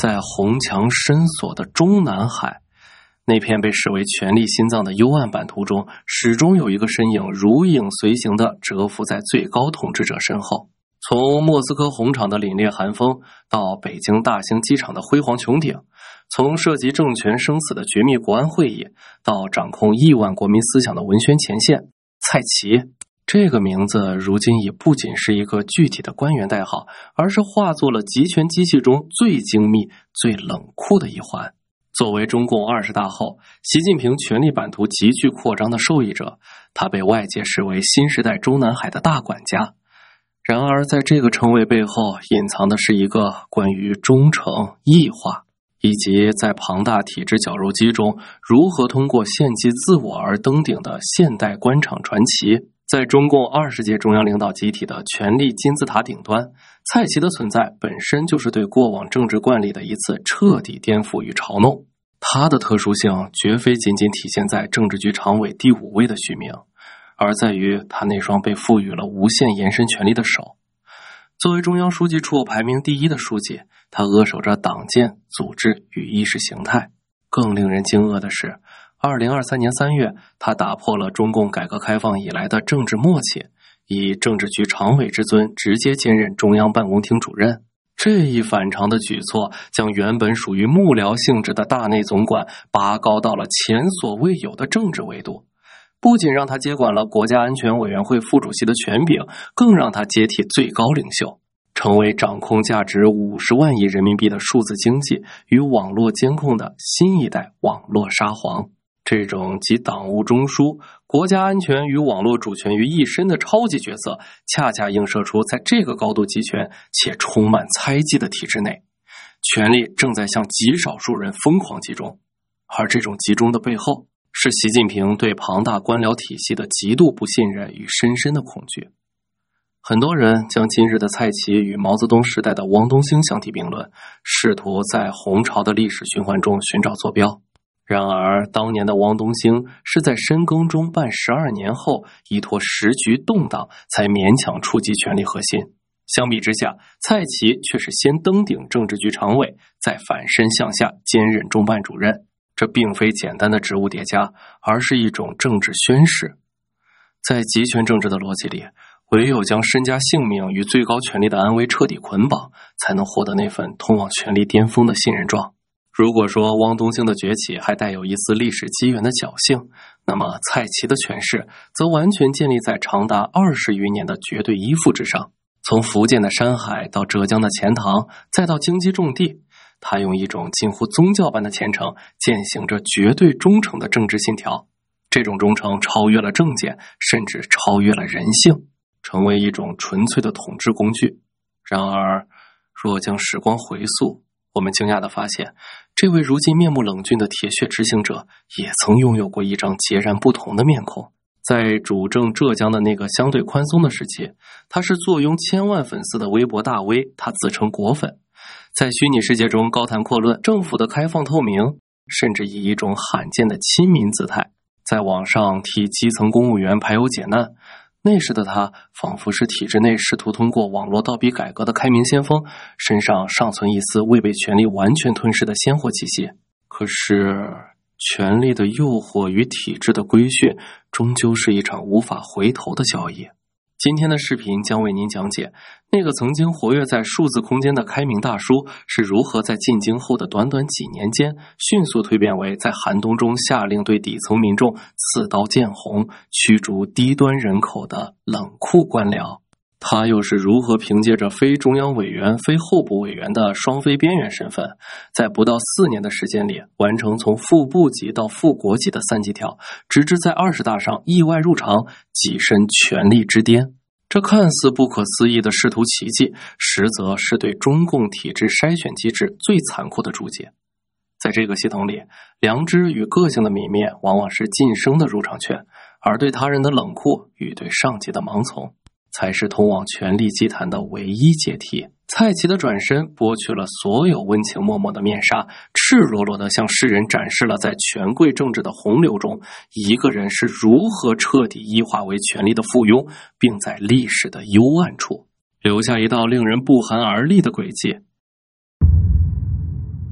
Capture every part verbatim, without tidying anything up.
在红墙深锁的中南海，那片被视为权力心脏的幽暗版图中，始终有一个身影如影随形地蛰伏在最高统治者身后。从莫斯科红场的凛冽寒风，到北京大兴机场的辉煌穹顶，从涉及政权生死的绝密国安会议，到掌控亿万国民思想的文宣前线，蔡奇这个名字如今已不仅是一个具体的官员代号，而是化作了集权机器中最精密、最冷酷的一环。作为中共二十大后习近平权力版图急剧扩张的受益者，他被外界视为新时代中南海的大管家。然而在这个称谓背后隐藏的是一个关于忠诚、异化，以及在庞大体制绞肉机中如何通过献祭自我而登顶的现代官场传奇。在中共二十届中央领导集体的权力金字塔顶端，蔡奇的存在本身就是对过往政治惯例的一次彻底颠覆与嘲弄。他的特殊性绝非仅仅体现在政治局常委第五位的续命，而在于他那双被赋予了无限延伸权力的手。作为中央书记处排名第一的书记，他扼守着党建、组织与意识形态。更令人惊愕的是，二零二三年三月，他打破了中共改革开放以来的政治默契，以政治局常委之尊直接兼任中央办公厅主任。这一反常的举措将原本属于幕僚性质的大内总管拔高到了前所未有的政治维度，不仅让他接管了国家安全委员会副主席的权柄，更让他接替最高领袖，成为掌控价值五十万亿人民币的数字经济与网络监控的新一代网络沙皇。这种集党务中枢、国家安全与网络主权于一身的超级角色，恰恰映射出在这个高度集权且充满猜忌的体制内，权力正在向极少数人疯狂集中。而这种集中的背后，是习近平对庞大官僚体系的极度不信任与深深的恐惧。很多人将今日的蔡奇与毛泽东时代的汪东兴相提并论，试图在红潮的历史循环中寻找坐标。然而当年的汪东兴是在深耕中办十二年后，依托时局动荡才勉强触及权力核心。相比之下，蔡奇却是先登顶政治局常委，再反身向下兼任中办主任。这并非简单的职务叠加，而是一种政治宣誓。在集权政治的逻辑里，唯有将身家性命与最高权力的安危彻底捆绑，才能获得那份通往权力巅峰的信任状。如果说汪东兴的崛起还带有一丝历史机缘的侥幸，那么蔡奇的权势则完全建立在长达二十余年的绝对依附之上。从福建的山海到浙江的钱塘，再到京畿重地，他用一种近乎宗教般的虔诚践行着绝对忠诚的政治信条。这种忠诚超越了政见，甚至超越了人性，成为一种纯粹的统治工具。然而若将时光回溯，我们惊讶地发现，这位如今面目冷峻的铁血执行者也曾拥有过一张截然不同的面孔。在主政浙江的那个相对宽松的时期，他是坐拥千万粉丝的微博大 V， 他自称果粉，在虚拟世界中高谈阔论政府的开放透明，甚至以一种罕见的亲民姿态在网上替基层公务员排忧解难。那时的他仿佛是体制内试图通过网络倒逼改革的开明先锋，身上尚存一丝未被权力完全吞噬的鲜活气息。可是权力的诱惑与体制的规训终究是一场无法回头的交易。今天的视频将为您讲解那个曾经活跃在数字空间的开明大叔是如何在进京后的短短几年间迅速蜕变为在寒冬中下令对底层民众刺刀见红、驱逐低端人口的冷酷官僚。他又是如何凭借着非中央委员、非候补委员的双非边缘身份，在不到四年的时间里完成从副部级到副国级的三级跳，直至在二十大上意外入场，跻身权力之巅。这看似不可思议的仕途奇迹，实则是对中共体制筛选机制最残酷的注解。在这个系统里，良知与个性的泯灭往往是晋升的入场券，而对他人的冷酷与对上级的盲从才是通往权力祭坛的唯一阶梯。蔡奇的转身剥去了所有温情脉脉的面纱，赤裸裸地向世人展示了在权贵政治的洪流中，一个人是如何彻底异化为权力的附庸，并在历史的幽暗处留下一道令人不寒而栗的轨迹。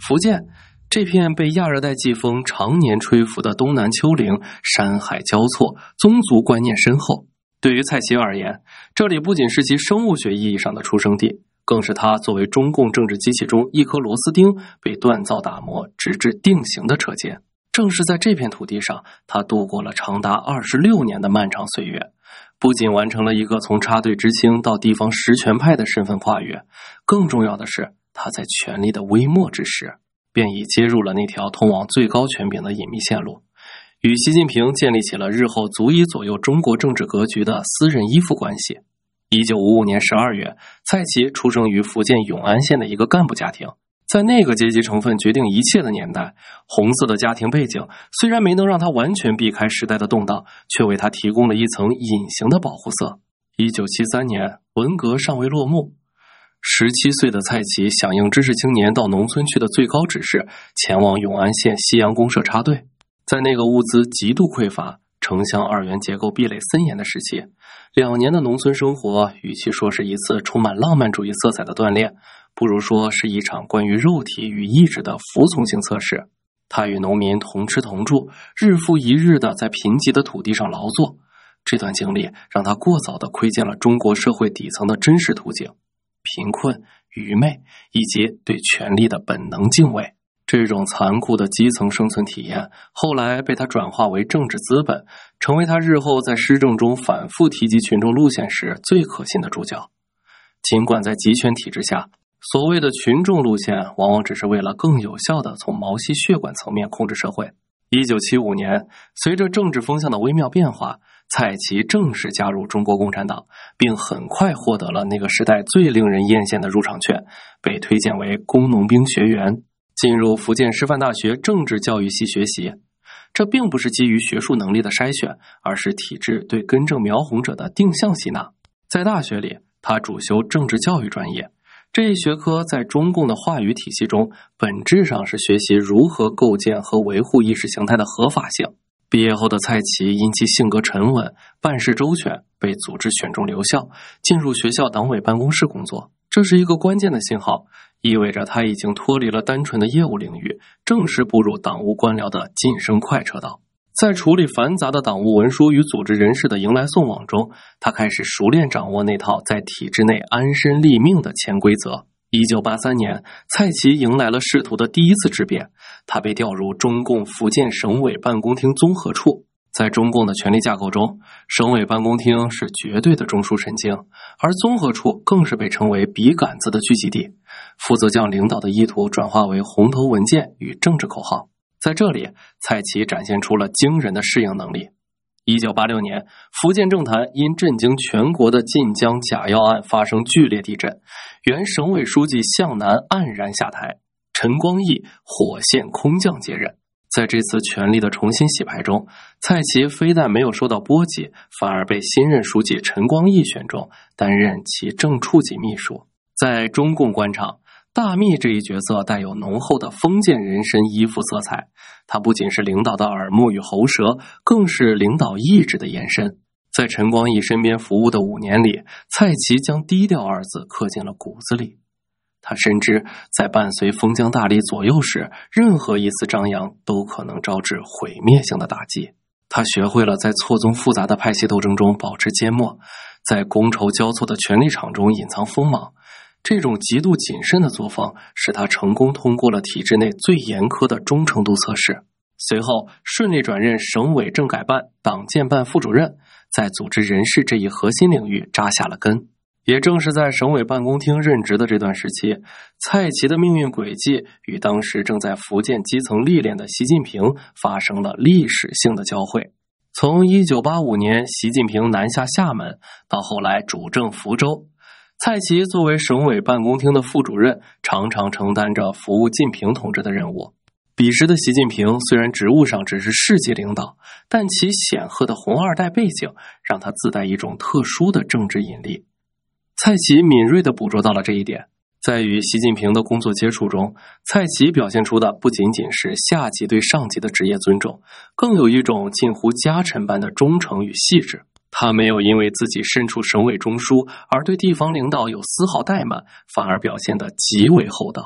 福建这片被亚热带季风常年吹拂的东南丘陵，山海交错，宗族观念深厚。对于蔡奇而言，这里不仅是其生物学意义上的出生地，更是他作为中共政治机器中一颗螺丝钉被锻造打磨直至定型的车间。正是在这片土地上，他度过了长达二十六年的漫长岁月，不仅完成了一个从插队知青到地方实权派的身份跨越，更重要的是，他在权力的微末之时，便已接入了那条通往最高权柄的隐秘线路，与习近平建立起了日后足以左右中国政治格局的私人依附关系。一九五五年十二月，蔡奇出生于福建永安县的一个干部家庭。在那个阶级成分决定一切的年代，红色的家庭背景虽然没能让他完全避开时代的动荡，却为他提供了一层隐形的保护色。一九七三年，文革尚未落幕，十七岁的蔡奇响应知识青年到农村去的最高指示，前往永安县西洋公社插队。在那个物资极度匮乏、城乡二元结构壁垒森严的时期，两年的农村生活与其说是一次充满浪漫主义色彩的锻炼，不如说是一场关于肉体与意志的服从性测试。他与农民同吃同住，日复一日地在贫瘠的土地上劳作。这段经历让他过早地窥见了中国社会底层的真实图景：贫困、愚昧以及对权力的本能敬畏。这种残酷的基层生存体验，后来被他转化为政治资本，成为他日后在施政中反复提及群众路线时最可信的注脚。尽管在集权体制下，所谓的群众路线往往只是为了更有效地从毛细血管层面控制社会。一九七五年，随着政治风向的微妙变化，蔡奇正式加入中国共产党，并很快获得了那个时代最令人艳羡的入场券，被推荐为工农兵学员，进入福建师范大学政治教育系学习。这并不是基于学术能力的筛选，而是体制对根正苗红者的定向吸纳。在大学里，他主修政治教育专业，这一学科在中共的话语体系中，本质上是学习如何构建和维护意识形态的合法性。毕业后的蔡奇因其性格沉稳、办事周全，被组织选中留校，进入学校党委办公室工作。这是一个关键的信号，意味着他已经脱离了单纯的业务领域，正式步入党务官僚的晋升快车道。在处理繁杂的党务文书与组织人事的迎来送往中，他开始熟练掌握那套在体制内安身立命的潜规则。一九八三年，蔡奇迎来了仕途的第一次质变，他被调入中共福建省委办公厅综合处。在中共的权力架构中，省委办公厅是绝对的中枢神经，而综合处更是被称为笔杆子的聚集地，负责将领导的意图转化为红头文件与政治口号。在这里，蔡奇展现出了惊人的适应能力。一九八六年，福建政坛因震惊全国的晋江假药案发生剧烈地震，原省委书记向南黯然下台，陈光义火线空降接任。在这次权力的重新洗牌中，蔡奇非但没有受到波及，反而被新任书记陈光义选中，担任其正处级秘书。在中共官场，大秘这一角色带有浓厚的封建人参依附色彩，他不仅是领导的耳目与喉舌，更是领导意志的延伸。在陈光义身边服务的五年里，蔡奇将低调二字刻进了骨子里。他深知在伴随封疆大吏左右时，任何一次张扬都可能招致毁灭性的打击。他学会了在错综复杂的派系斗争中保持缄默，在觥筹交错的权力场中隐藏锋芒。这种极度谨慎的作风使他成功通过了体制内最严苛的忠诚度测试，随后顺利转任省委政改办党建办副主任，在组织人事这一核心领域扎下了根。也正是在省委办公厅任职的这段时期，蔡奇的命运轨迹与当时正在福建基层历练的习近平发生了历史性的交汇。从一九八五年习近平南下厦门，到后来主政福州，蔡奇作为省委办公厅的副主任，常常承担着服务近平同志的任务。彼时的习近平虽然职务上只是市级领导，但其显赫的红二代背景让他自带一种特殊的政治引力。蔡奇敏锐地捕捉到了这一点，在与习近平的工作接触中，蔡奇表现出的不仅仅是下级对上级的职业尊重，更有一种近乎家臣般的忠诚与细致。他没有因为自己身处省委中枢而对地方领导有丝毫怠慢，反而表现得极为厚道。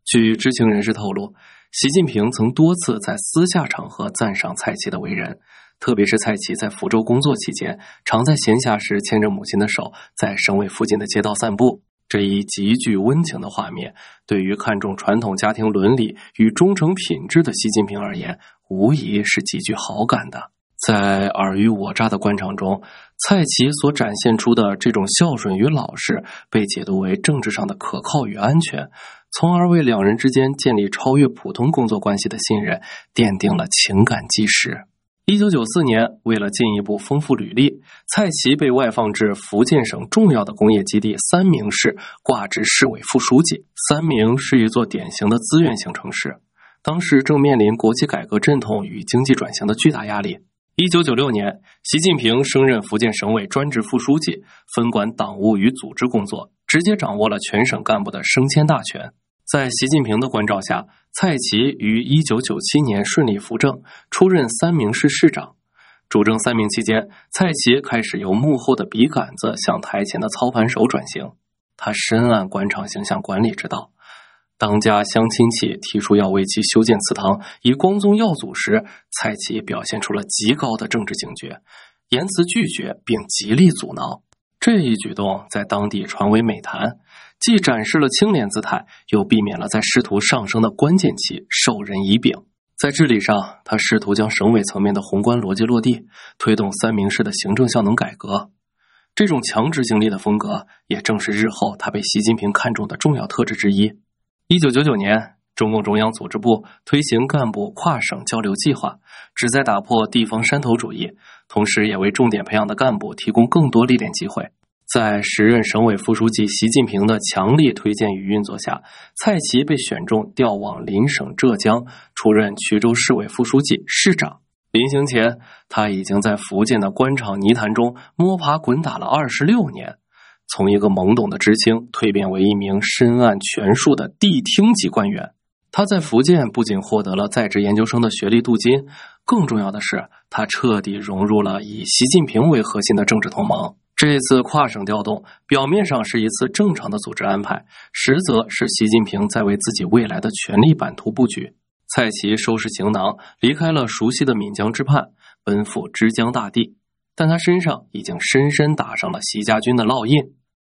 据知情人士透露，习近平曾多次在私下场合赞赏蔡奇的为人，特别是蔡奇在福州工作期间，常在闲暇时牵着母亲的手，在省委附近的街道散步。这一极具温情的画面，对于看重传统家庭伦理与忠诚品质的习近平而言，无疑是极具好感的。在尔虞我诈的官场中，蔡奇所展现出的这种孝顺与老实，被解读为政治上的可靠与安全，从而为两人之间建立超越普通工作关系的信任奠定了情感基石。一九九四年，为了进一步丰富履历，蔡奇被外放至福建省重要的工业基地三明市，挂职市委副书记。三明是一座典型的资源型城市，当时正面临国企改革阵痛与经济转型的巨大压力。一九九六年，习近平升任福建省委专职副书记，分管党务与组织工作，直接掌握了全省干部的升迁大权。在习近平的关照下，蔡奇于一九九七年顺利扶正，出任三明市市长。主政三明期间，蔡奇开始由幕后的笔杆子向台前的操盘手转型。他深谙官场形象管理之道，当家乡亲戚提出要为其修建祠堂，以光宗耀祖时，蔡奇表现出了极高的政治警觉，言辞拒绝并极力阻挠。这一举动在当地传为美谈，既展示了清廉姿态，又避免了在仕途上升的关键期授人以柄。在治理上，他试图将省委层面的宏观逻辑落地，推动三明市的行政效能改革。这种强执行力的风格，也正是日后他被习近平看重的重要特质之一。一九九九年，中共中央组织部推行干部跨省交流计划，旨在打破地方山头主义，同时也为重点培养的干部提供更多历练机会。在时任省委副书记习近平的强力推荐与运作下，蔡奇被选中调往邻省浙江，出任衢州市委副书记、市长。临行前，他已经在福建的官场泥潭中摸爬滚打了二十六年，从一个懵懂的知青蜕变为一名深谙权术的地厅级官员。他在福建不仅获得了在职研究生的学历镀金，更重要的是，他彻底融入了以习近平为核心的政治同盟。这次跨省调动表面上是一次正常的组织安排，实则是习近平在为自己未来的权力版图布局。蔡奇收拾行囊，离开了熟悉的闽江之畔，奔赴之江大地，但他身上已经深深打上了习家军的烙印。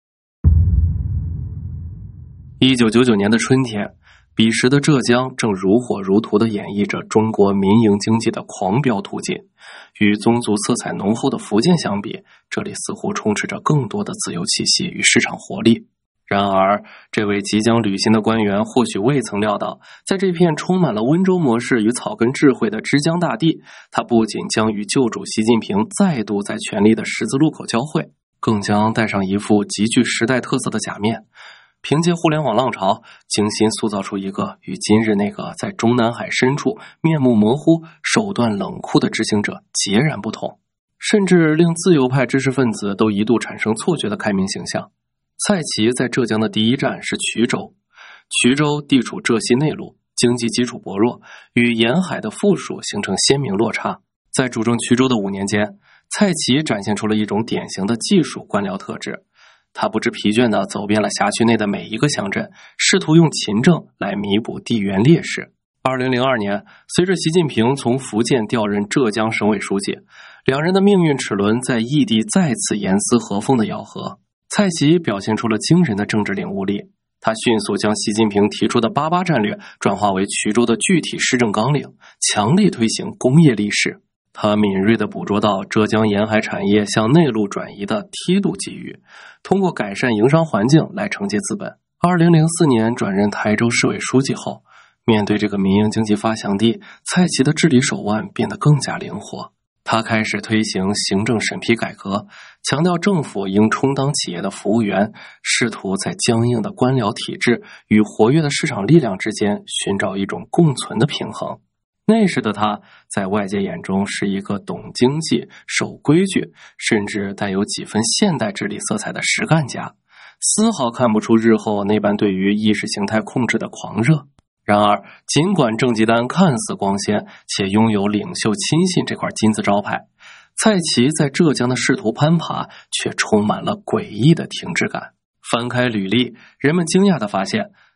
一九九九年的春天，彼时的浙江正如火如荼地演绎着中国民营经济的狂飙突进。与宗族色彩浓厚的福建相比，这里似乎充斥着更多的自由气息与市场活力。然而，这位即将履新的官员或许未曾料到，在这片充满了温州模式与草根智慧的之江大地，他不仅将与旧主习近平再度在权力的十字路口交汇，更将戴上一副极具时代特色的假面。凭借互联网浪潮，精心塑造出一个与今日那个在中南海深处面目模糊、手段冷酷的执行者截然不同，甚至令自由派知识分子都一度产生错觉的开明形象。蔡奇在浙江的第一站是衢州，衢州地处浙西内陆，经济基础薄弱，与沿海的附属形成鲜明落差。在主政衢州的五年间，蔡奇展现出了一种典型的技术官僚特质。他不知疲倦地走遍了辖区内的每一个乡镇，试图用勤政来弥补地缘劣势。二零零二年，随着习近平从福建调任浙江省委书记，两人的命运齿轮在异地再次严丝合缝地咬合。蔡奇表现出了惊人的政治领悟力，他迅速将习近平提出的八八战略转化为衢州的具体施政纲领，强力推行工业立市。他敏锐地捕捉到浙江沿海产业向内陆转移的梯度机遇，通过改善营商环境来承接资本。二零零四年转任台州市委书记后，面对这个民营经济发祥地，蔡奇的治理手腕变得更加灵活。他开始推行行政审批改革，强调政府应充当企业的服务员，试图在僵硬的官僚体制与活跃的市场力量之间寻找一种共存的平衡。那时的他在外界眼中是一个懂经济、守规矩，甚至带有几分现代治理色彩的实干家，丝毫看不出日后那般对于意识形态控制的狂热。然而，尽管政绩单看似光鲜，且拥有领袖亲信这块金字招牌，蔡奇在浙江的仕途攀爬却充满了诡异的停滞感。翻开履历，人们惊讶地发现，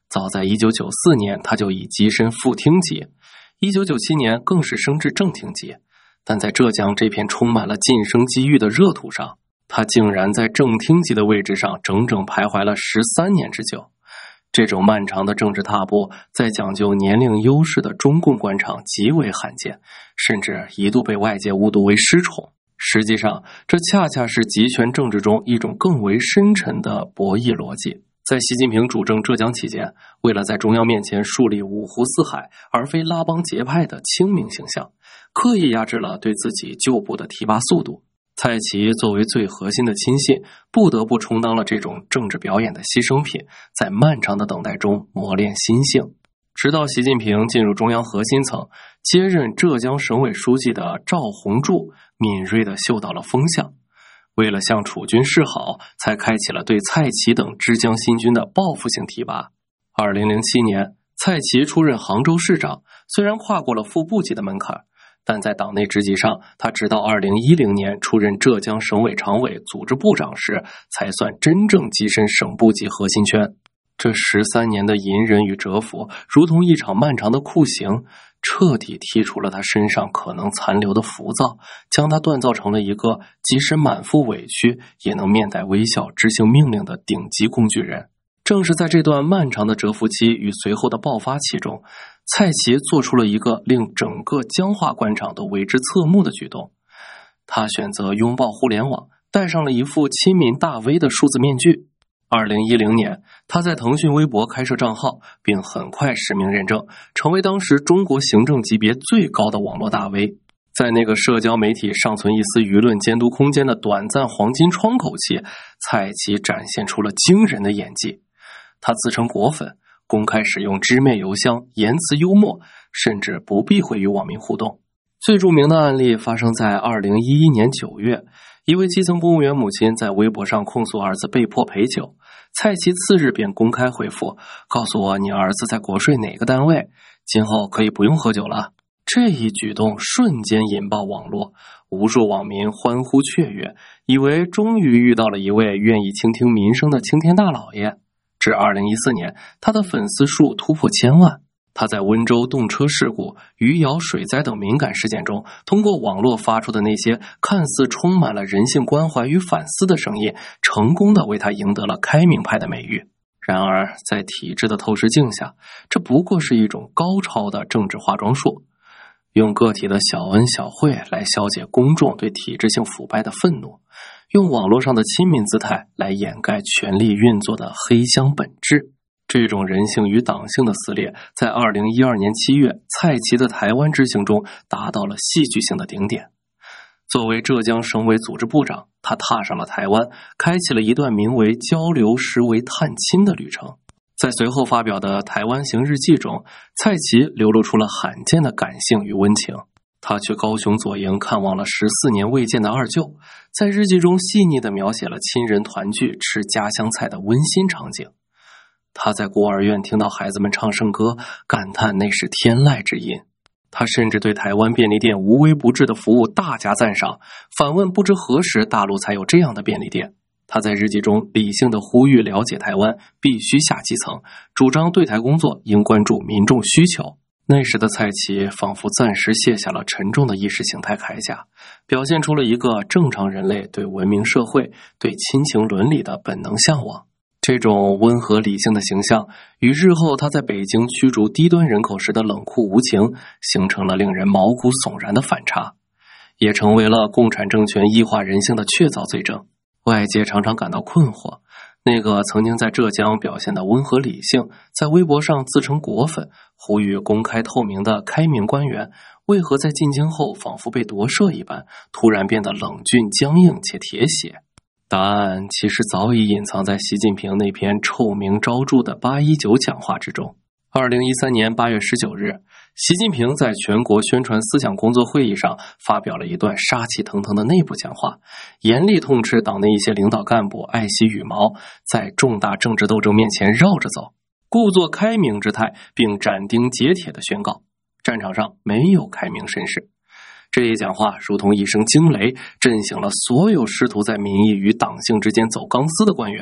早在一九九四年，他就已跻身副厅级，一九九七年更是升至正厅级。但在浙江这片充满了晋升机遇的热土上，他竟然在正厅级的位置上整整徘徊了十三年之久。这种漫长的政治踏步，在讲究年龄优势的中共官场极为罕见，甚至一度被外界误读为失宠。实际上，这恰恰是集权政治中一种更为深沉的博弈逻辑。在习近平主政浙江期间，为了在中央面前树立五湖四海而非拉帮结派的清明形象，刻意压制了对自己旧部的提拔速度。蔡奇作为最核心的亲信，不得不充当了这种政治表演的牺牲品，在漫长的等待中磨练心性。直到习近平进入中央核心层，接任浙江省委书记的赵宏柱敏锐地嗅到了风向，为了向楚军示好，才开启了对蔡奇等浙江新军的报复性提拔。二零零七年，蔡奇出任杭州市长，虽然跨过了副部级的门槛，但在党内职级上，他直到二零一零年出任浙江省委常委组织部长时，才算真正跻身省部级核心圈。这十三年的隐忍与蛰伏，如同一场漫长的酷刑，彻底剔除了他身上可能残留的浮躁，将他锻造成了一个即使满腹委屈也能面带微笑执行命令的顶级工具人。正是在这段漫长的蛰伏期与随后的爆发期中，蔡奇做出了一个令整个僵化官场都为之侧目的举动。他选择拥抱互联网，戴上了一副亲民大 V 的数字面具。二零一零年，他在腾讯微博开设账号，并很快实名认证，成为当时中国行政级别最高的网络大 V。在那个社交媒体尚存一丝舆论监督空间的短暂黄金窗口期，蔡奇展现出了惊人的演技。他自称果粉，公开使用知妹邮箱，言辞幽默，甚至不避讳与网民互动。最著名的案例发生在二零一一年九月，一位基层公务员母亲在微博上控诉儿子被迫陪酒，蔡奇次日便公开回复，告诉我你儿子在国税哪个单位，今后可以不用喝酒了。这一举动瞬间引爆网络，无数网民欢呼雀跃，以为终于遇到了一位愿意倾听民生的青天大老爷。至二零一四年，他的粉丝数突破千万。他在温州动车事故、余姚水灾等敏感事件中，通过网络发出的那些看似充满了人性关怀与反思的声音，成功的为他赢得了开明派的美誉。然而，在体制的透视镜下，这不过是一种高超的政治化妆术，用个体的小恩小惠来消解公众对体制性腐败的愤怒，用网络上的亲民姿态来掩盖权力运作的黑箱本质。这种人性与党性的撕裂，在二零一二年七月，蔡奇的台湾之行中达到了戏剧性的顶点。作为浙江省委组织部长，他踏上了台湾，开启了一段名为交流实为探亲的旅程。在随后发表的《台湾行日记》中，蔡奇流露出了罕见的感性与温情。他去高雄左营看望了十四年未见的二舅，在日记中细腻地描写了亲人团聚吃家乡菜的温馨场景。他在孤儿院听到孩子们唱圣歌，感叹那是天籁之音。他甚至对台湾便利店无微不至的服务大加赞赏，反问不知何时大陆才有这样的便利店。他在日记中理性地呼吁了解台湾必须下基层，主张对台工作应关注民众需求。那时的蔡奇仿佛暂时卸下了沉重的意识形态铠甲，表现出了一个正常人类对文明社会、对亲情伦理的本能向往。这种温和理性的形象，与日后他在北京驱逐低端人口时的冷酷无情，形成了令人毛骨悚然的反差，也成为了共产政权异化人性的确凿罪证。外界常常感到困惑，那个曾经在浙江表现的温和理性，在微博上自称果粉，呼吁公开透明的开明官员，为何在进京后仿佛被夺舍一般，突然变得冷峻僵硬且铁血？答案其实早已隐藏在习近平那篇臭名昭著的八一九讲话之中。二零一三年八月十九日，习近平在全国宣传思想工作会议上发表了一段杀气腾腾的内部讲话，严厉痛斥党内一些领导干部爱惜羽毛，在重大政治斗争面前绕着走，故作开明之态，并斩钉截铁地宣告，战场上没有开明绅士。这一讲话如同一声惊雷，震醒了所有试图在民意与党性之间走钢丝的官员。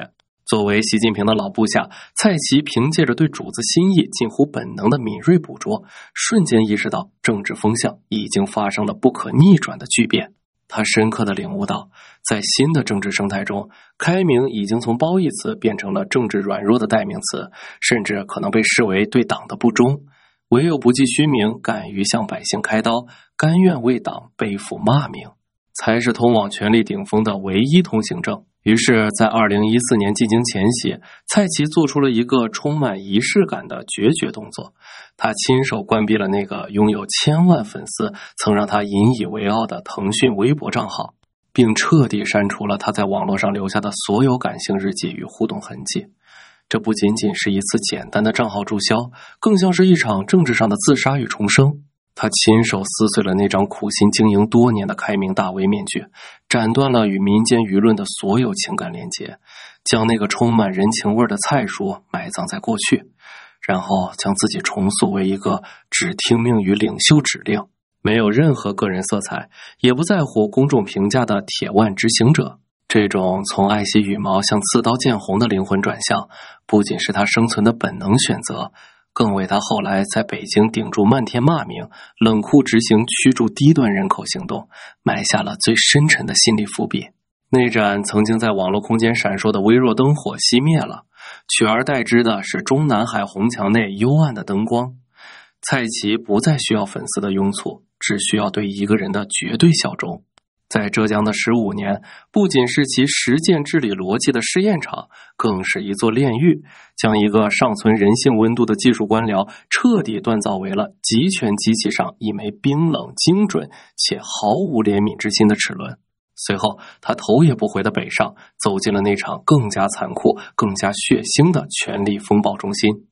作为习近平的老部下，蔡奇凭借着对主子心意近乎本能的敏锐捕捉，瞬间意识到政治风向已经发生了不可逆转的巨变。他深刻地领悟到，在新的政治生态中，开明已经从褒义词变成了政治软弱的代名词，甚至可能被视为对党的不忠。唯有不计虚名，敢于向百姓开刀，甘愿为党背负骂名，才是通往权力顶峰的唯一通行证。于是在二零一四年进京前夕，蔡奇做出了一个充满仪式感的决绝动作。他亲手关闭了那个拥有千万粉丝、曾让他引以为傲的腾讯微博账号，并彻底删除了他在网络上留下的所有感性日记与互动痕迹。这不仅仅是一次简单的账号注销，更像是一场政治上的自杀与重生。他亲手撕碎了那张苦心经营多年的开明大 V 面具，斩断了与民间舆论的所有情感连接，将那个充满人情味的蔡叔埋葬在过去，然后将自己重塑为一个只听命于领袖指令，没有任何个人色彩，也不在乎公众评价的铁腕执行者。这种从爱惜羽毛向刺刀见红的灵魂转向，不仅是他生存的本能选择，更为他后来在北京顶住漫天骂名，冷酷执行驱逐低端人口行动埋下了最深沉的心理伏笔。那盏曾经在网络空间闪烁的微弱灯火熄灭了，取而代之的是中南海红墙内幽暗的灯光。蔡奇不再需要粉丝的拥簇，只需要对一个人的绝对效忠。在浙江的十五年，不仅是其实践治理逻辑的试验场，更是一座炼狱，将一个尚存人性温度的技术官僚彻底锻造为了集权机器上一枚冰冷、精准且毫无怜悯之心的齿轮。随后，他头也不回地北上，走进了那场更加残酷、更加血腥的权力风暴中心。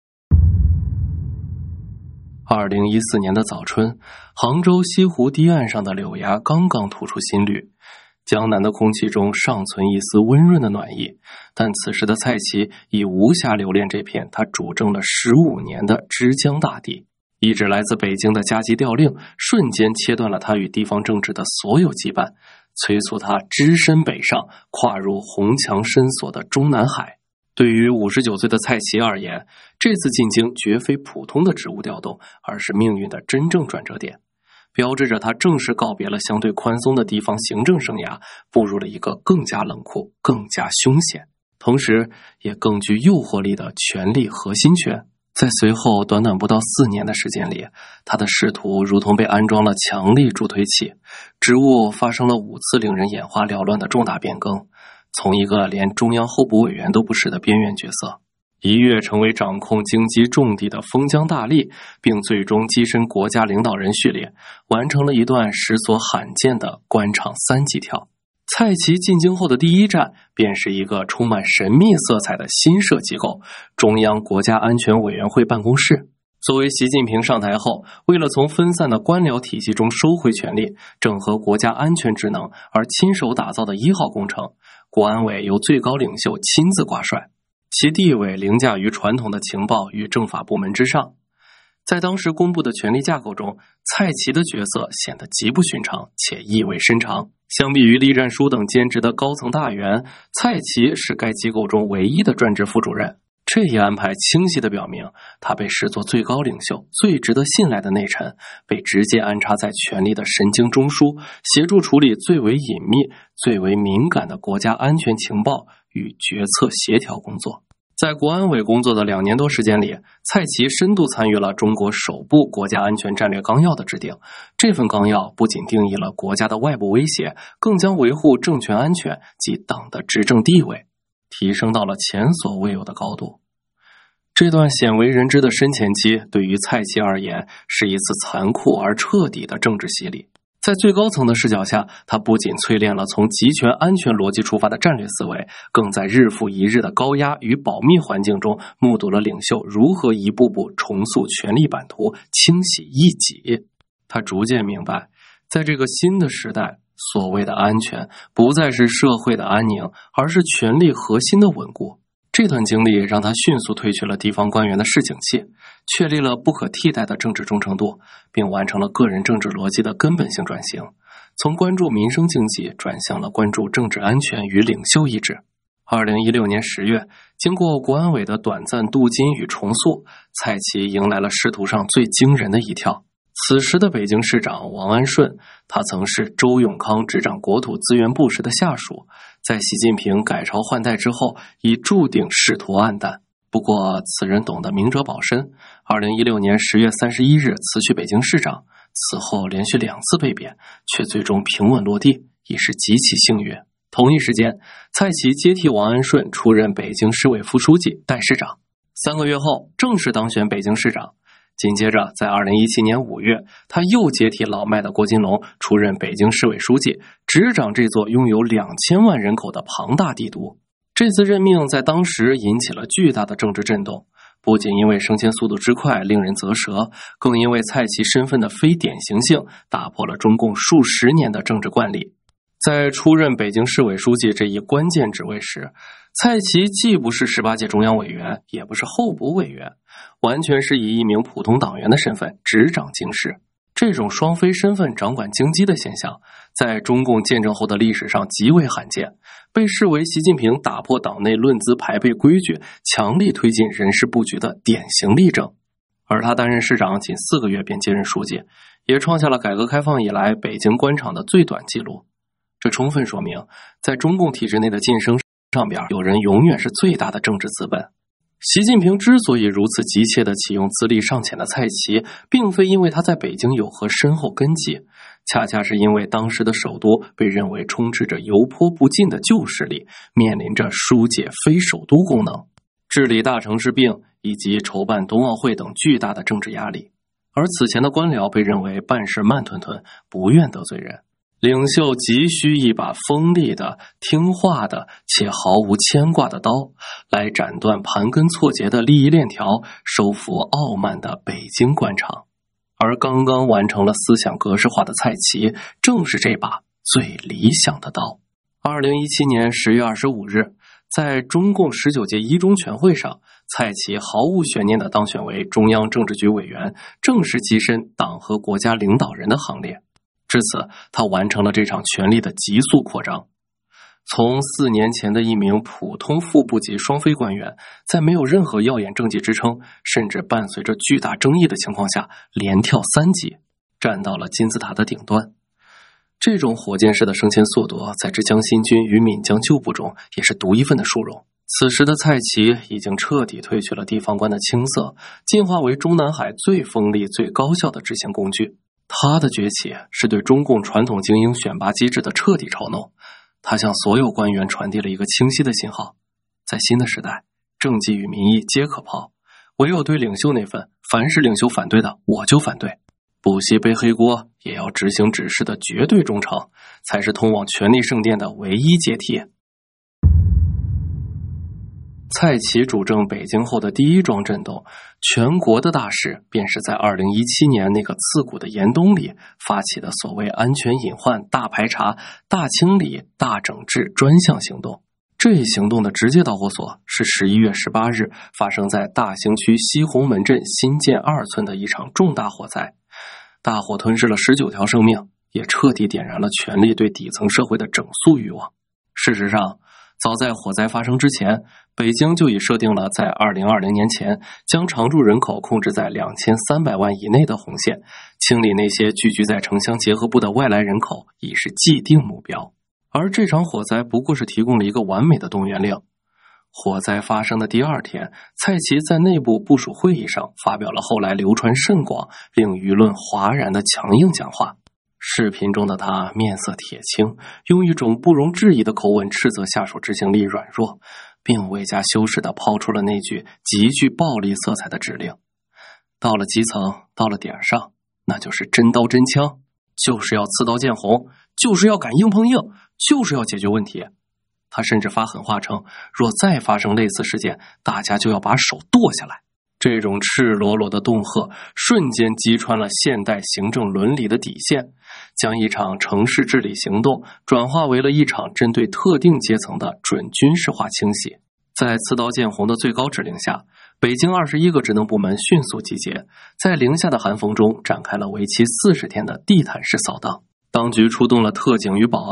二零一四年的早春，杭州西湖堤岸上的柳芽刚刚吐出新绿，江南的空气中尚存一丝温润的暖意，但此时的蔡奇已无暇留恋这片他主政了十五年的枝江大地。一纸来自北京的加急调令瞬间切断了他与地方政治的所有羁绊，催促他只身北上，跨入红墙深锁的中南海。对于五十九岁的蔡奇而言，这次进京绝非普通的职务调动，而是命运的真正转折点，标志着他正式告别了相对宽松的地方行政生涯，步入了一个更加冷酷、更加凶险，同时也更具诱惑力的权力核心圈。在随后短短不到四年的时间里，他的仕途如同被安装了强力助推器，职务发生了五次令人眼花缭乱的重大变更，从一个连中央候补委员都不是的边缘角色，一跃成为掌控京畿重地的封疆大吏，并最终跻身国家领导人序列，完成了一段史所罕见的官场三级跳。蔡奇进京后的第一站便是一个充满神秘色彩的新设机构——中央国家安全委员会办公室。作为习近平上台后，为了从分散的官僚体系中收回权力，整合国家安全职能而亲手打造的一号工程，国安委由最高领袖亲自挂帅，其地位凌驾于传统的情报与政法部门之上。在当时公布的权力架构中，蔡奇的角色显得极不寻常且意味深长。相比于栗战书等兼职的高层大员，蔡奇是该机构中唯一的专职副主任。这一安排清晰地表明，他被视作最高领袖、最值得信赖的内臣，被直接安插在权力的神经中枢，协助处理最为隐秘、最为敏感的国家安全情报与决策协调工作。在国安委工作的两年多时间里，蔡奇深度参与了中国首部国家安全战略纲要的制定。这份纲要不仅定义了国家的外部威胁，更将维护政权安全及党的执政地位提升到了前所未有的高度。这段鲜为人知的深前期，对于蔡奇而言是一次残酷而彻底的政治洗礼。在最高层的视角下，他不仅淬炼了从集权安全逻辑出发的战略思维，更在日复一日的高压与保密环境中，目睹了领袖如何一步步重塑权力版图，清洗异己。他逐渐明白，在这个新的时代，所谓的安全不再是社会的安宁，而是权力核心的稳固。这段经历让他迅速褪去了地方官员的示警器，确立了不可替代的政治忠诚度，并完成了个人政治逻辑的根本性转型，从关注民生经济转向了关注政治安全与领袖意志。 二零一六年十月，经过国安委的短暂镀金与重塑，蔡奇迎来了仕途上最惊人的一跳。此时的北京市长王安顺，他曾是周永康执掌国土资源部时的下属，在习近平改朝换代之后，已注定仕途黯淡。不过此人懂得明哲保身，二零一六年十月三十一日辞去北京市长，此后连续两次被贬，却最终平稳落地，已是极其幸运。同一时间，蔡奇接替王安顺出任北京市委副书记、代市长，三个月后正式当选北京市长。紧接着，在二零一七年五月，他又接替老迈的郭金龙出任北京市委书记，执掌这座拥有两千万人口的庞大帝都。这次任命在当时引起了巨大的政治震动，不仅因为升迁速度之快令人啧舌，更因为蔡奇身份的非典型性打破了中共数十年的政治惯例。在出任北京市委书记这一关键职位时，蔡奇既不是十八届中央委员，也不是候补委员，完全是以一名普通党员的身份执掌京师。这种双非身份掌管京畿的现象，在中共建政后的历史上极为罕见，被视为习近平打破党内论资排辈规矩，强力推进人事布局的典型例证。而他担任市长仅四个月便接任书记，也创下了改革开放以来北京官场的最短记录。这充分说明，在中共体制内的晋升上边，有人永远是最大的政治资本。习近平之所以如此急切地启用资历尚浅的蔡奇，并非因为他在北京有何深厚根基，恰恰是因为当时的首都被认为充斥着油泼不进的旧势力，面临着疏解非首都功能、治理大城市病以及筹办冬奥会等巨大的政治压力。而此前的官僚被认为办事慢吞吞，不愿得罪人。领袖急需一把锋利的、听话的且毫无牵挂的刀，来斩断盘根错节的利益链条，收复傲慢的北京官场。而刚刚完成了思想格式化的蔡奇，正是这把最理想的刀。二零一七年十月二十五日，在中共十九届一中全会上，蔡奇毫无悬念地当选为中央政治局委员，正式跻身党和国家领导人的行列。至此，他完成了这场权力的急速扩张。从四年前的一名普通副部级双非官员，在没有任何耀眼政绩支撑，甚至伴随着巨大争议的情况下，连跳三级，站到了金字塔的顶端。这种火箭式的升迁速度，在之江新军与闽江旧部中也是独一份的殊荣。此时的蔡奇已经彻底褪去了地方官的青涩，进化为中南海最锋利、最高效的执行工具。他的崛起是对中共传统精英选拔机制的彻底嘲弄，他向所有官员传递了一个清晰的信号：在新的时代，政绩与民意皆可抛，唯有对领袖那份凡是领袖反对的我就反对，不惜背黑锅也要执行指示的绝对忠诚，才是通往权力圣殿的唯一阶梯。蔡奇主政北京后的第一桩震动，全国的大事便是在二零一七年那个刺骨的严冬里发起的所谓安全隐患大排查、大清理、大整治专项行动。这一行动的直接导火索是十一月十八日发生在大兴区西红门镇新建二村的一场重大火灾。大火吞噬了十九条生命，也彻底点燃了权力对底层社会的整肃欲望。事实上，早在火灾发生之前，北京就已设定了在二零二零年前将常住人口控制在两千三百万以内的红线，清理那些聚居在城乡结合部的外来人口已是既定目标。而这场火灾不过是提供了一个完美的动员令。火灾发生的第二天，蔡奇在内部部署会议上发表了后来流传甚广、令舆论哗然的强硬讲话。视频中的他面色铁青，用一种不容置疑的口吻斥责下属执行力软弱，并未加修饰地抛出了那句极具暴力色彩的指令：到了基层，到了点上，那就是真刀真枪，就是要刺刀见红，就是要敢硬碰硬，就是要解决问题。他甚至发狠话称，若再发生类似事件，大家就要把手剁下来。这种赤裸裸的恫吓瞬间击穿了现代行政伦理的底线，将一场城市治理行动转化为了一场针对特定阶层的准军事化清洗。在刺刀见红的最高指令下，北京二十一个职能部门迅速集结，在零下的寒风中展开了为期四十天的地毯式扫荡。当局出动了特警与保安，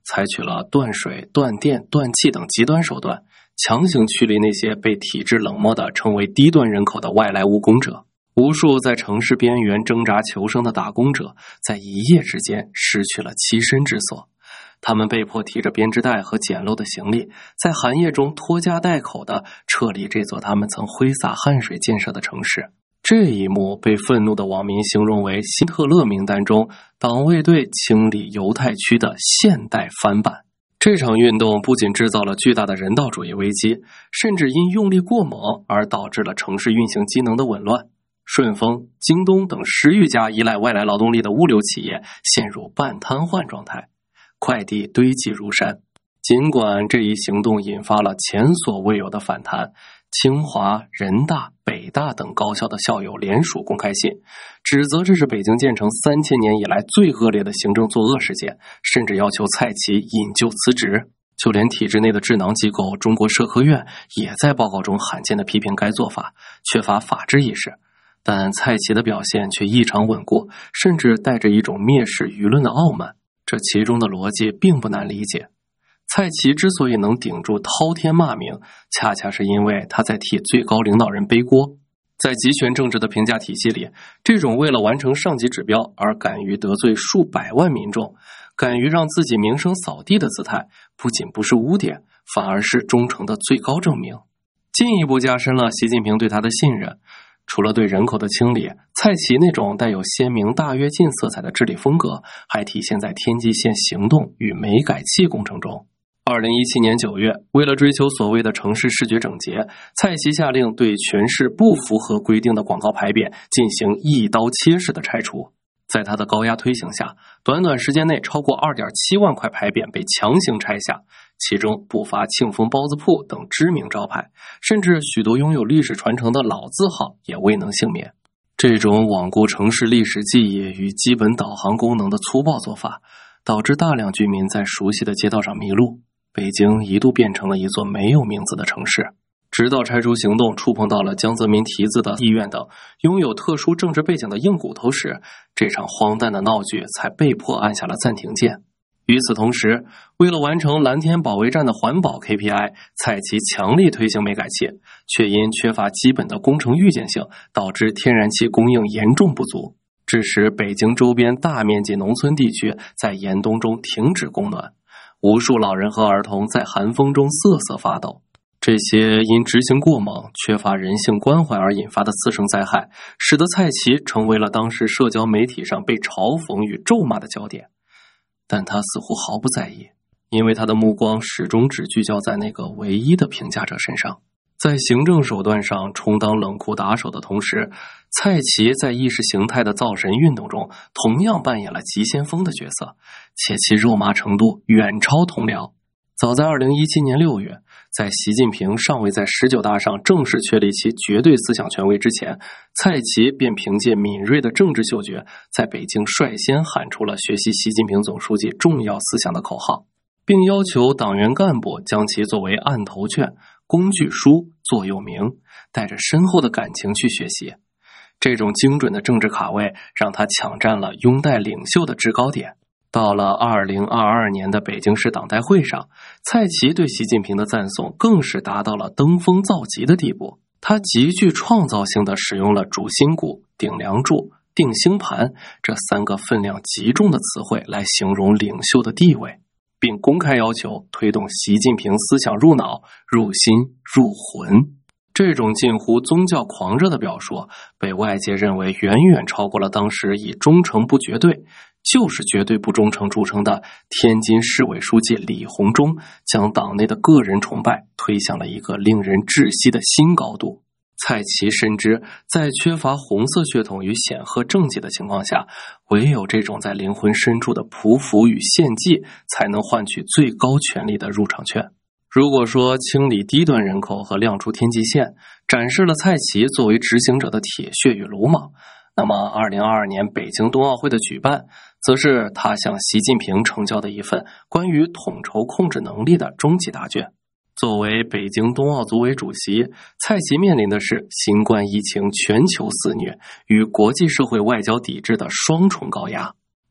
采取了断水、断电、断气等极端手段，强行驱离那些被体制冷漠的称为低端人口的外来务工者。无数在城市边缘挣扎求生的打工者，在一夜之间失去了栖身之所。他们被迫提着编织袋和简陋的行李，在寒夜中拖家带口地撤离这座他们曾挥洒汗水建设的城市。这一幕被愤怒的网民形容为希特勒名单中党卫队清理犹太区的现代翻版。这场运动不仅制造了巨大的人道主义危机，甚至因用力过猛而导致了城市运行机能的紊乱。顺丰、京东等十余家依赖外来劳动力的物流企业陷入半瘫痪状态，快递堆积如山。尽管这一行动引发了前所未有的反弹，清华、人大、北大等高校的校友联署公开信，指责这是北京建成三千年以来最恶劣的行政作恶事件，甚至要求蔡奇引咎辞职。就连体制内的智囊机构中国社科院也在报告中罕见地批评该做法缺乏法治意识。但蔡奇的表现却异常稳固，甚至带着一种蔑视舆论的傲慢。这其中的逻辑并不难理解。蔡奇之所以能顶住滔天骂名，恰恰是因为他在替最高领导人背锅。在集权政治的评价体系里，这种为了完成上级指标而敢于得罪数百万民众，敢于让自己名声扫地的姿态，不仅不是污点，反而是忠诚的最高证明，进一步加深了习近平对他的信任。除了对人口的清理，蔡奇那种带有鲜明大跃进色彩的治理风格还体现在天际线行动与煤改气工程中。二零一七年九月，为了追求所谓的城市视觉整洁，蔡奇下令对全市不符合规定的广告牌匾进行一刀切式的拆除。在他的高压推行下，短短时间内超过 二点七万块牌匾被强行拆下，其中不乏庆丰包子铺等知名招牌，甚至许多拥有历史传承的老字号也未能幸免。这种罔顾城市历史记忆与基本导航功能的粗暴做法，导致大量居民在熟悉的街道上迷路，北京一度变成了一座没有名字的城市。直到拆除行动触碰到了江泽民题字的医院等拥有特殊政治背景的硬骨头时，这场荒诞的闹剧才被迫按下了暂停键。与此同时，为了完成蓝天保卫战的环保 K P I， 蔡奇强力推行煤改气，却因缺乏基本的工程预见性，导致天然气供应严重不足，致使北京周边大面积农村地区在严冬中停止供暖，无数老人和儿童在寒风中瑟瑟发抖。这些因执行过猛、缺乏人性关怀而引发的次生灾害，使得蔡奇成为了当时社交媒体上被嘲讽与咒骂的焦点。但他似乎毫不在意，因为他的目光始终只聚焦在那个唯一的评价者身上。在行政手段上充当冷酷打手的同时，蔡奇在意识形态的造神运动中同样扮演了急先锋的角色，且其肉麻程度远超同僚。早在二零一七年六月，在习近平尚未在十九大上正式确立其绝对思想权威之前，蔡奇便凭借敏锐的政治嗅觉，在北京率先喊出了学习习近平总书记重要思想的口号，并要求党员干部将其作为案头卷、工具书、座右铭，带着深厚的感情去学习。这种精准的政治卡位让他抢占了拥戴领袖的制高点。到了二零二二年的北京市党代会上，蔡奇对习近平的赞颂更是达到了登峰造极的地步。他极具创造性地使用了主心骨、顶梁柱、定心盘这三个分量极重的词汇来形容领袖的地位，并公开要求推动习近平思想入脑、入心、入魂。这种近乎宗教狂热的表述被外界认为远远超过了当时以忠诚不绝对就是绝对不忠诚著称的天津市委书记李鸿忠将党内的个人崇拜推向了一个令人窒息的新高度。蔡奇深知，在缺乏红色血统与显赫政绩的情况下，唯有这种在灵魂深处的匍匐与献祭，才能换取最高权力的入场券。如果说清理低端人口和亮出天际线展示了蔡奇作为执行者的铁血与鲁莽，那么二零二二年北京冬奥会的举办，则是他向习近平呈交的一份关于统筹控制能力的终极答卷。作为北京冬奥组委主席，蔡奇面临的是新冠疫情全球肆虐与国际社会外交抵制的双重高压。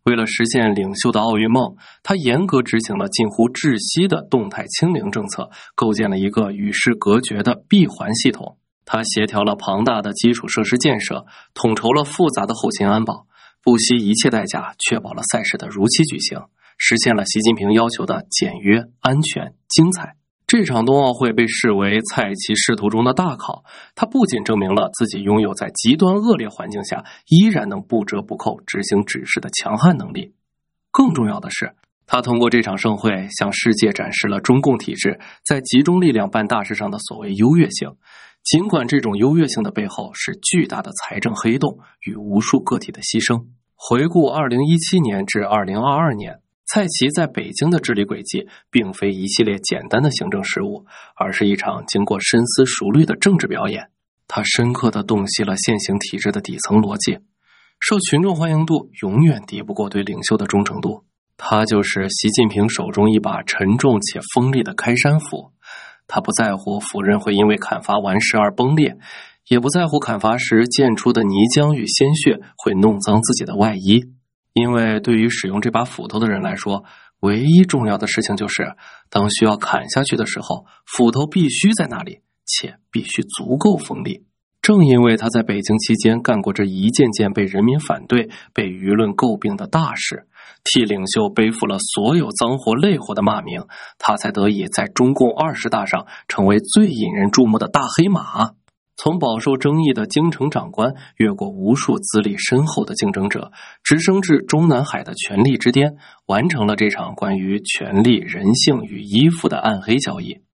为了实现领袖的奥运梦，他严格执行了近乎窒息的动态清零政策，构建了一个与世隔绝的闭环系统。他协调了庞大的基础设施建设，统筹了复杂的后勤安保，不惜一切代价确保了赛事的如期举行，实现了习近平要求的简约、安全、精彩。这场冬奥会被视为蔡奇仕途中的大考，他不仅证明了自己拥有在极端恶劣环境下依然能不折不扣执行指示的强悍能力，更重要的是，他通过这场盛会向世界展示了中共体制在集中力量办大事上的所谓优越性，尽管这种优越性的背后是巨大的财政黑洞与无数个体的牺牲。回顾二零一七年至二零二二年，蔡奇在北京的治理轨迹并非一系列简单的行政事务，而是一场经过深思熟虑的政治表演。他深刻地洞悉了现行体制的底层逻辑，受群众欢迎度永远敌不过对领袖的忠诚度。他就是习近平手中一把沉重且锋利的开山斧，他不在乎斧刃会因为砍伐顽石而崩裂，也不在乎砍伐时溅出的泥浆与鲜血会弄脏自己的外衣。因为对于使用这把斧头的人来说，唯一重要的事情就是当需要砍下去的时候，斧头必须在那里，且必须足够锋利。正因为他在北京期间干过这一件件被人民反对、被舆论诟病的大事，替领袖背负了所有脏活累活的骂名，他才得以在中共二十大上成为最引人注目的大黑马。从饱受争议的京城长官，越过无数资历深厚的竞争者，直升至中南海的权力之巅，完成了这场关于权力、人性与依附的暗黑交易。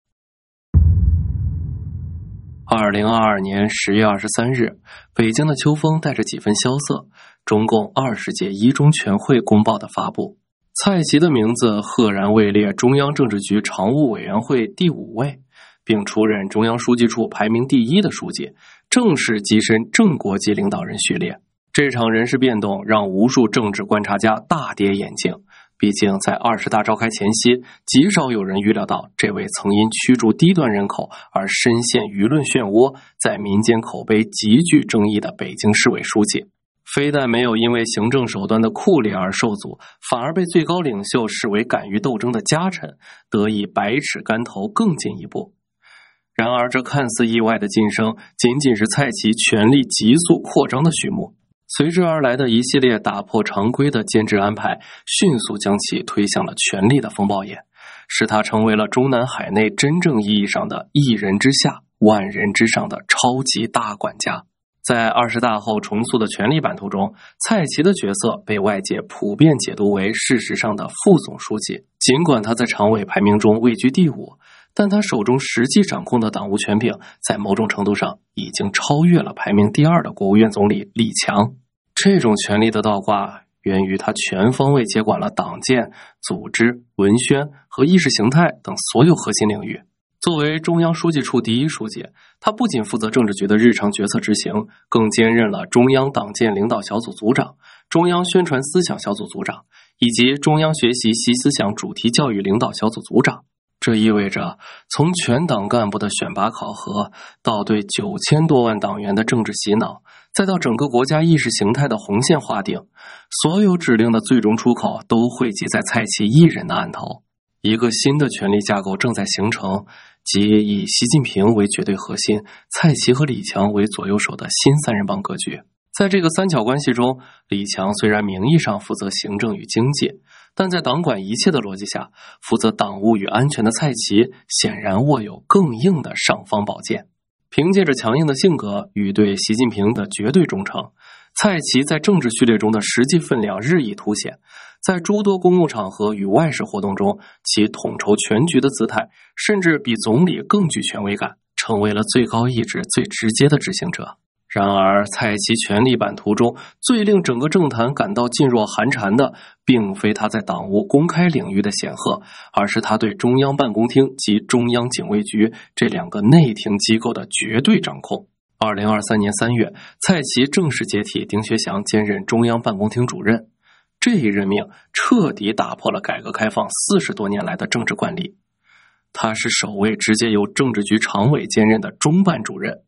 二零二二年十月二十三日，北京的秋风带着几分萧瑟，中共二十届一中全会公报的发布，蔡奇的名字赫然位列中央政治局常务委员会第五位，并出任中央书记处排名第一的书记，正式跻身正国级领导人序列。这场人事变动让无数政治观察家大跌眼镜，毕竟在二十大召开前夕，极少有人预料到这位曾因驱逐低端人口而深陷舆论漩涡，在民间口碑极具争议的北京市委书记，非但没有因为行政手段的酷烈而受阻，反而被最高领袖视为敢于斗争的家臣，得以百尺竿头更进一步。然而这看似意外的晋升，仅仅是蔡奇权力急速扩张的序幕。随之而来的一系列打破常规的监制安排，迅速将其推向了权力的风暴眼，使他成为了中南海内真正意义上的一人之下、万人之上的超级大管家。在二十大后重塑的权力版图中，蔡奇的角色被外界普遍解读为事实上的副总书记。尽管他在常委排名中位居第五，但他手中实际掌控的党务权柄在某种程度上已经超越了排名第二的国务院总理李强。这种权力的倒挂源于他全方位接管了党建、组织、文宣和意识形态等所有核心领域。作为中央书记处第一书记，他不仅负责政治局的日常决策执行，更兼任了中央党建领导小组组长、中央宣传思想小组组长以及中央学习习思想主题教育领导小组组长。这意味着从全党干部的选拔考核，到对九千多万党员的政治洗脑，再到整个国家意识形态的红线划定，所有指令的最终出口都汇集在蔡奇一人的案头。一个新的权力架构正在形成，即以习近平为绝对核心，蔡奇和李强为左右手的新三人帮格局。在这个三角关系中，李强虽然名义上负责行政与经济，但在党管一切的逻辑下，负责党务与安全的蔡奇显然握有更硬的尚方宝剑。凭借着强硬的性格与对习近平的绝对忠诚，蔡奇在政治序列中的实际分量日益凸显。在诸多公共场合与外事活动中，其统筹全局的姿态甚至比总理更具权威感，成为了最高意志最直接的执行者。然而蔡奇权力版图中最令整个政坛感到噤若寒蝉的，并非他在党务公开领域的显赫，而是他对中央办公厅及中央警卫局这两个内廷机构的绝对掌控。二零二三年三月，蔡奇正式接替丁薛祥兼任中央办公厅主任。这一任命彻底打破了改革开放四十多年来的政治惯例。他是首位直接由政治局常委兼任的中办主任。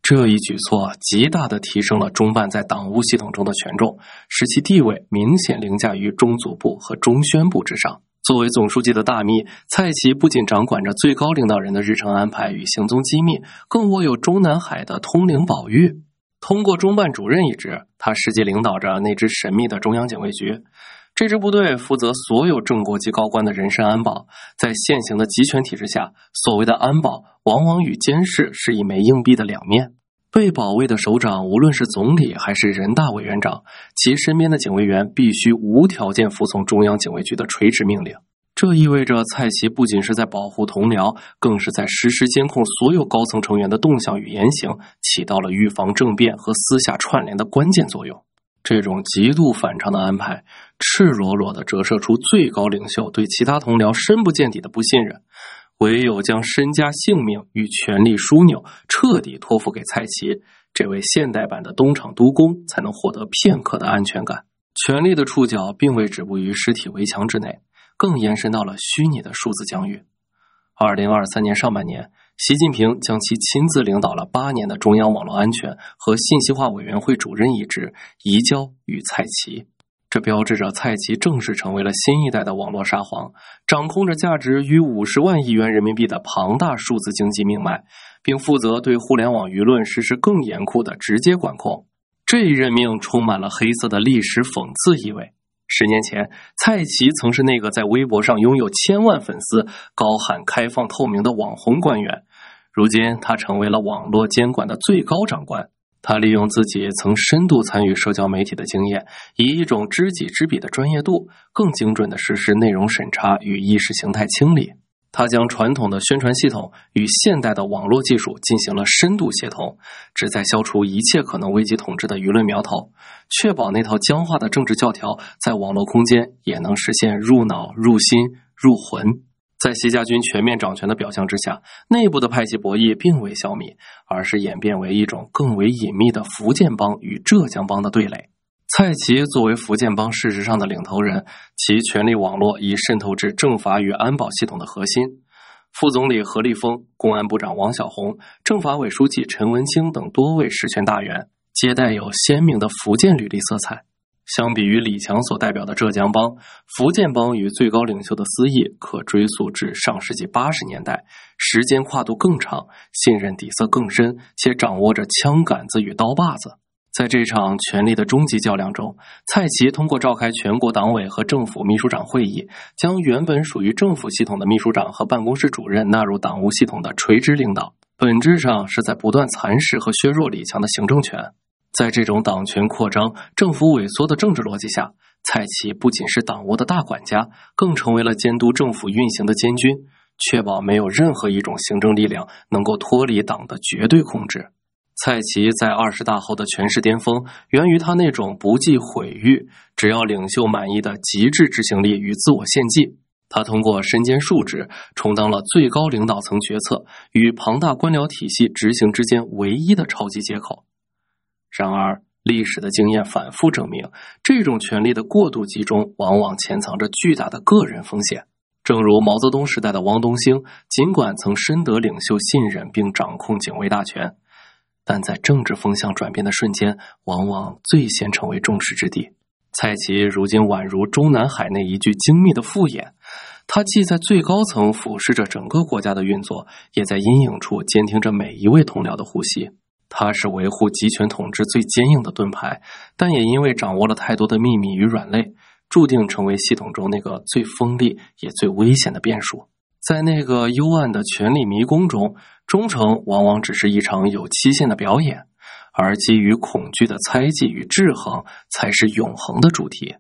这一举措极大地提升了中办在党务系统中的权重，使其地位明显凌驾于中组部和中宣部之上。作为总书记的大秘，蔡奇不仅掌管着最高领导人的日程安排与行踪机密，更握有中南海的通灵宝玉。通过中办主任一职，他实际领导着那支神秘的中央警卫局。这支部队负责所有正国级高官的人身安保。在现行的集权体制下，所谓的安保往往与监视是一枚硬币的两面。被保卫的首长无论是总理还是人大委员长，其身边的警卫员必须无条件服从中央警卫局的垂直命令。这意味着蔡奇不仅是在保护同僚，更是在实时监控所有高层成员的动向与言行，起到了预防政变和私下串联的关键作用。这种极度反常的安排，赤裸裸地折射出最高领袖对其他同僚深不见底的不信任。唯有将身家性命与权力枢纽彻底托付给蔡奇，这位现代版的东厂督工才能获得片刻的安全感。权力的触角并未止步于实体围墙之内，更延伸到了虚拟的数字疆域。二零二三年上半年，习近平将其亲自领导了八年的中央网络安全和信息化委员会主任一职移交与蔡奇。这标志着蔡奇正式成为了新一代的网络沙皇，掌控着价值逾五十万亿元人民币的庞大数字经济命脉，并负责对互联网舆论实施更严酷的直接管控。这一任命充满了黑色的历史讽刺意味。十年前，蔡奇曾是那个在微博上拥有千万粉丝、高喊开放透明的网红官员，如今他成为了网络监管的最高长官。他利用自己曾深度参与社交媒体的经验，以一种知己知彼的专业度，更精准地实施内容审查与意识形态清理。他将传统的宣传系统与现代的网络技术进行了深度协同，旨在消除一切可能危及统治的舆论苗头，确保那套僵化的政治教条在网络空间也能实现入脑、入心、入魂。在习家军全面掌权的表象之下，内部的派系博弈并未消弭，而是演变为一种更为隐秘的福建帮与浙江帮的对垒。蔡奇作为福建帮事实上的领头人，其权力网络已渗透至政法与安保系统的核心。副总理何立峰、公安部长王小洪、政法委书记陈文清等多位实权大员，皆带有鲜明的福建履历色彩。相比于李强所代表的浙江帮，福建帮与最高领袖的私议可追溯至上世纪八十年代，时间跨度更长，信任底色更深，且掌握着枪杆子与刀把子。在这场权力的终极较量中，蔡奇通过召开全国党委和政府秘书长会议，将原本属于政府系统的秘书长和办公室主任纳入党务系统的垂直领导，本质上是在不断蚕食和削弱李强的行政权。在这种党权扩张、政府萎缩的政治逻辑下，蔡奇不仅是党务的大管家，更成为了监督政府运行的监军，确保没有任何一种行政力量能够脱离党的绝对控制。蔡奇在二十大后的权势巅峰，源于他那种不计毁誉、只要领袖满意的极致执行力与自我献祭。他通过身兼数职，充当了最高领导层决策与庞大官僚体系执行之间唯一的超级接口。然而，历史的经验反复证明，这种权力的过度集中往往潜藏着巨大的个人风险。正如毛泽东时代的汪东兴，尽管曾深得领袖信任并掌控警卫大权，但在政治风向转变的瞬间，往往最先成为众矢之的。蔡奇如今宛如中南海那一具精密的复眼，他既在最高层俯视着整个国家的运作，也在阴影处监听着每一位同僚的呼吸。他是维护集权统治最坚硬的盾牌，但也因为掌握了太多的秘密与软肋，注定成为系统中那个最锋利也最危险的变数。在那个幽暗的权力迷宫中，忠诚往往只是一场有期限的表演，而基于恐惧的猜忌与制衡才是永恒的主题。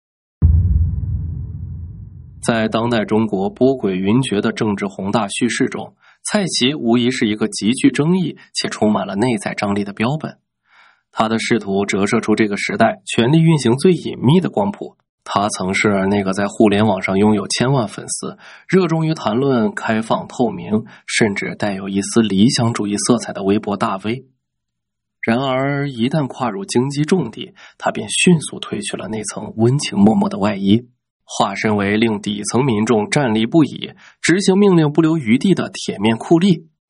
在当代中国波诡云谲的政治宏大叙事中，蔡奇无疑是一个极具争议且充满了内在张力的标本。他的仕途折射出这个时代权力运行最隐秘的光谱。他曾是那个在互联网上拥有千万粉丝，热衷于谈论开放透明，甚至带有一丝理想主义色彩的微博大 V。然而一旦跨入经济重地，他便迅速褪去了那层温情脉脉的外衣，化身为令底层民众站立不已、执行命令不留余地的铁面酷吏。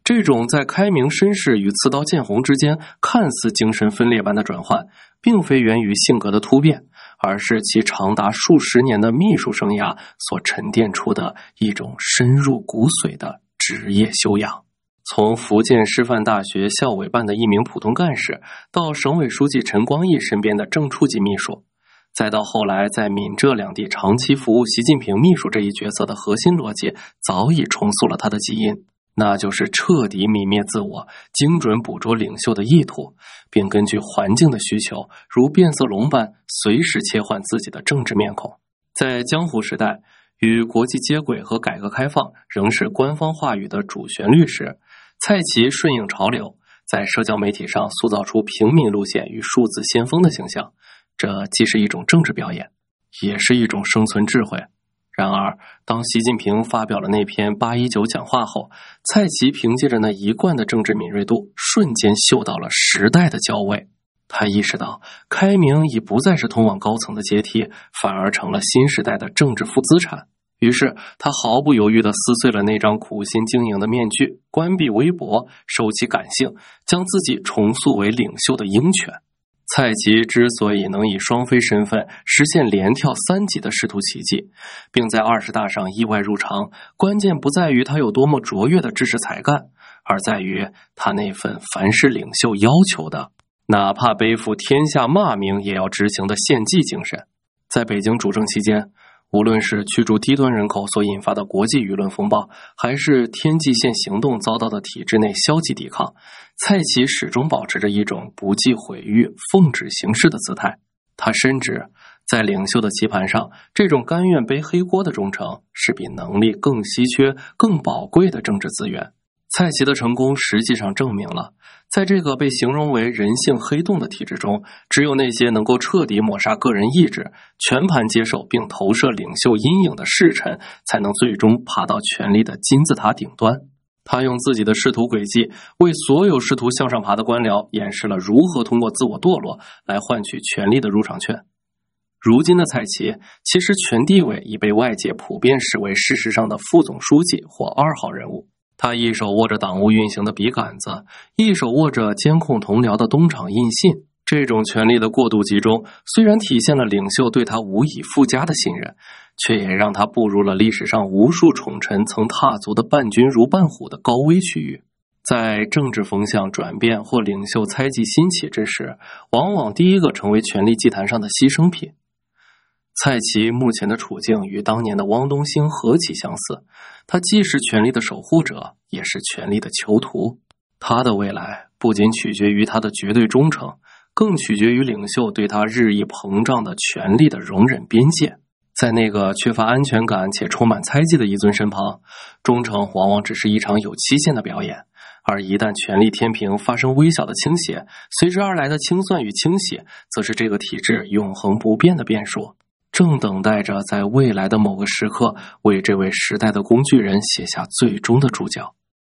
这种在开明绅士与刺刀见红之间看似精神分裂般的转换，并非源于性格的突变，而是其长达数十年的秘书生涯所沉淀出的一种深入骨髓的职业修养。从福建师范大学校委办的一名普通干事，到省委书记陈光义身边的正处级秘书，再到后来在闽浙两地长期服务习近平秘书这一角色的核心逻辑，早已重塑了他的基因，那就是彻底泯灭自我，精准捕捉领袖的意图，并根据环境的需求，如变色龙般随时切换自己的政治面孔。在江湖时代，与国际接轨和改革开放仍是官方话语的主旋律时，蔡奇顺应潮流，在社交媒体上塑造出平民路线与数字先锋的形象，这既是一种政治表演，也是一种生存智慧。然而，当习近平发表了那篇八一九讲话后，蔡奇凭借着那一贯的政治敏锐度，瞬间嗅到了时代的焦味。他意识到，开明已不再是通往高层的阶梯，反而成了新时代的政治负资产。于是，他毫不犹豫地撕碎了那张苦心经营的面具，关闭微博，收起感性，将自己重塑为领袖的鹰犬。蔡奇之所以能以双飞身份实现连跳三级的仕途奇迹，并在二十大上意外入常，关键不在于他有多么卓越的知识才干，而在于他那份凡是领袖要求的，哪怕背负天下骂名也要执行的献祭精神。在北京主政期间，无论是驱逐低端人口所引发的国际舆论风暴，还是天际线行动遭到的体制内消极抵抗，蔡奇始终保持着一种不计毁誉、奉旨行事的姿态。他深知，在领袖的棋盘上，这种甘愿背黑锅的忠诚是比能力更稀缺、更宝贵的政治资源。蔡奇的成功实际上证明了，在这个被形容为人性黑洞的体制中，只有那些能够彻底抹杀个人意志、全盘接受并投射领袖阴影的士臣，才能最终爬到权力的金字塔顶端。他用自己的仕途轨迹，为所有试图向上爬的官僚演示了如何通过自我堕落来换取权力的入场券。如今的蔡奇，其实权地位已被外界普遍视为事实上的副总书记或二号人物。他一手握着党务运行的笔杆子，一手握着监控同僚的东厂印信。这种权力的过度集中，虽然体现了领袖对他无以复加的信任，却也让他步入了历史上无数宠臣曾踏足的伴君如伴虎的高危区域。在政治风向转变或领袖猜忌兴起之时，往往第一个成为权力祭坛上的牺牲品。蔡奇目前的处境与当年的汪东兴何其相似，他既是权力的守护者，也是权力的囚徒。他的未来不仅取决于他的绝对忠诚，更取决于领袖对他日益膨胀的权力的容忍边界。在那个缺乏安全感且充满猜忌的一尊身旁，忠诚往往只是一场有期限的表演，而一旦权力天平发生微小的倾斜，随之而来的清算与倾斜，则是这个体制永恒不变的变数，正等待着在未来的某个时刻为这位时代的工具人写下最终的注脚。